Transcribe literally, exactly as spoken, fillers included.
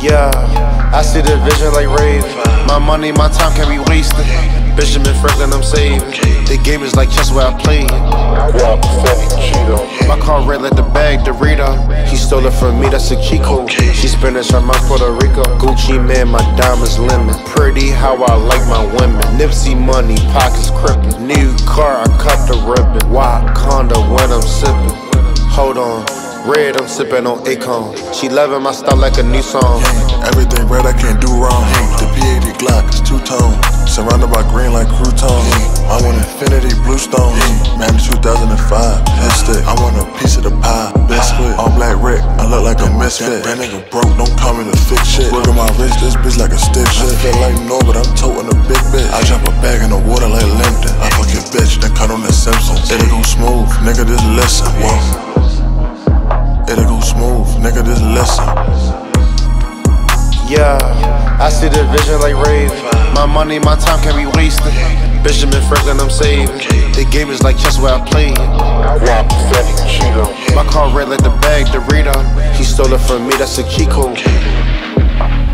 Yeah, I see the vision like Raven. My money, my time can't be wasted. Benjamin Franklin, I'm saving. The game is like chess where I play it. My car red like the bag, Dorito. He stole it from me, that's a Kiko. She Spanish, I'm out Puerto Rico. Gucci man, my diamonds lemon. Pretty how I like my women. Nipsey money, pockets crippin'. New car, I cut the ribbon. Wakanda when I'm sippin'. Hold on. Red, I'm sippin' on Akon. She loving my style like a new song. Everything red, I can't do wrong. The P eighty Glock is two-tone, surrounded by green like crouton. I want infinity blue stones. Man, two thousand five, pissed it. I want a piece of the pie, biscuit. All black Rick, I look like a misfit. That nigga broke, don't call me to fix shit. Look at my wrist, this bitch like a stick shit. Feel like no, but I'm toting a big bitch. I drop a bag in the water like Limpton. I fuck your bitch, then cut on the Simpsons. It'll go smooth, nigga, just listen. Whoa. It'll go smooth, nigga, just listen. Yeah, I see the vision like Raven. My money, my time can't be wasted. Benjamin Franklin, I'm saving. The game is like chess where I play it. My car red like the bag, Dorito. He stole it from me, that's a Kiko.